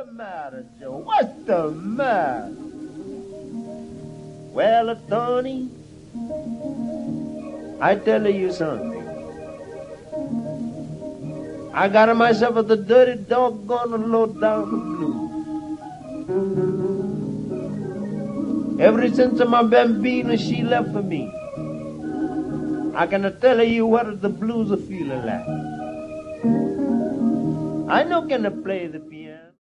matter, Joe? What's the matter? Well, Tony, I tell you something. I got myself at the dirty doggone low down the blues. Ever since my bambina, she left for me. I can tell you what the blues are feeling like. I know can play the piano.